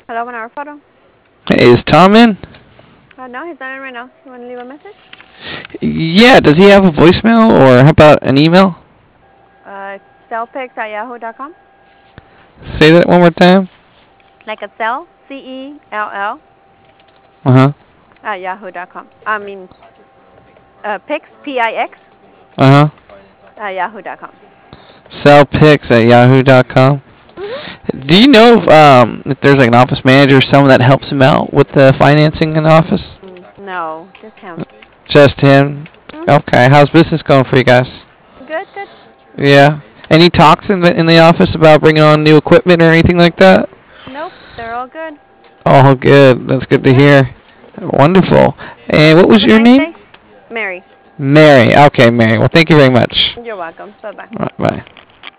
Hello, 1 hour photo. Hey, is Tom in? No, he's not in right now. You want to leave a message? Yeah, does he have a voicemail or how about an email? Cellpics@yahoo.com. Say that one more time. Like a cell, CELL, Uh huh. at yahoo.com. I mean, Pix, PIX, Uh huh. at yahoo.com. Sellpics at yahoo.com. Mm-hmm. Do you know if there's like an office manager or someone that helps him out with the financing in the office? No, just him. Just him. Mm-hmm. Okay. How's business going for you guys? Good, good. Yeah. Any talks in the office about bringing on new equipment or anything like that? Nope, they're all good. All good. That's good to Yep. hear. Wonderful. And Yep. what Have was a your nice name? day. Mary. Mary. Okay, Mary. Well, thank you very much. You're welcome. Bye bye. Bye.